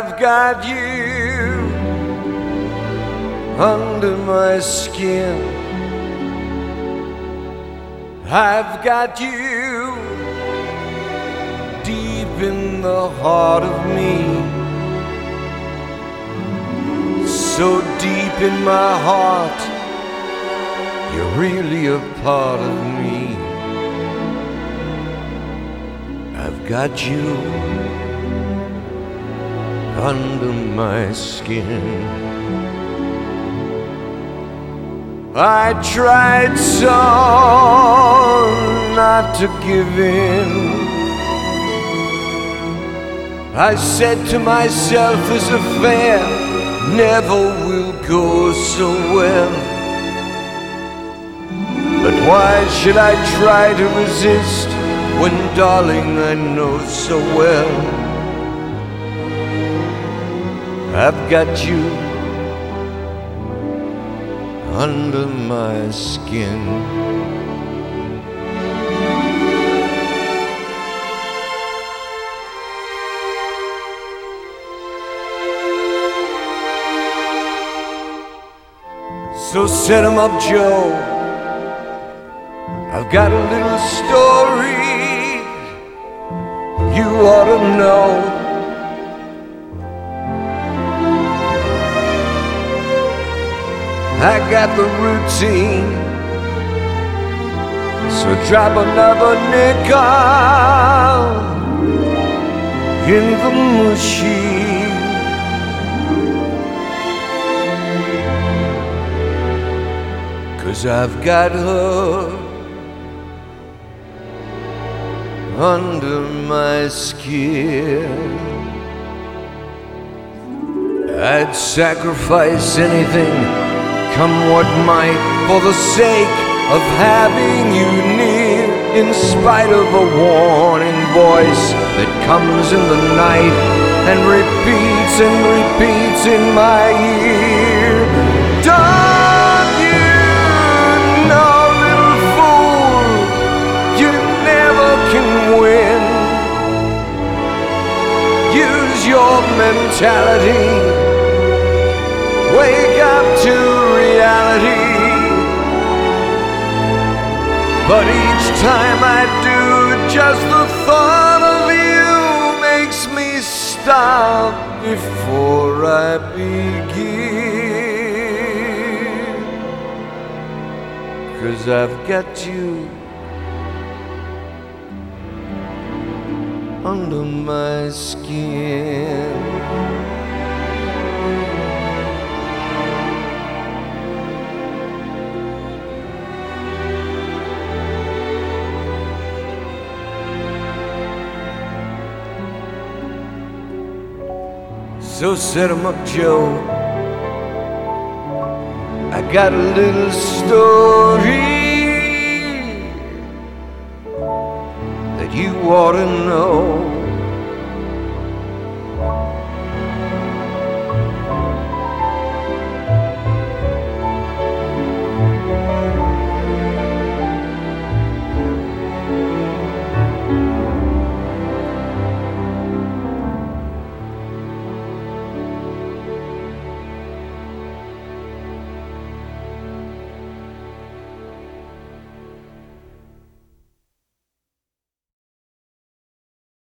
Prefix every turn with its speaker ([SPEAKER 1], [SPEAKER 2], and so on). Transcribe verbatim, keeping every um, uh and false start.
[SPEAKER 1] I've got you under my skin. I've got you deep in the heart of me, so deep in my heart, you're really a part of me. I've got you under my skin. I tried so not to give in. I said to myself, this affair never will go so well. But why should I try to resist when, darling, I know so well I've got you under my skin. So set 'em up, Joe, I've got a little story you ought to know. I got the routine, so drop another nickel in the machine. Cause I've got her under my skin. I'd sacrifice anything, come what might, for the sake of having you near, in spite of a warning voice that comes in the night and repeats and repeats in my ear. Don't you know, little fool, you never can win. Use your mentality, wake up to reality. But each time I do, just the thought of you makes me stop before I begin. Cause I've got you under my skin. So set 'em up, Joe, I got a little story that you ought to know.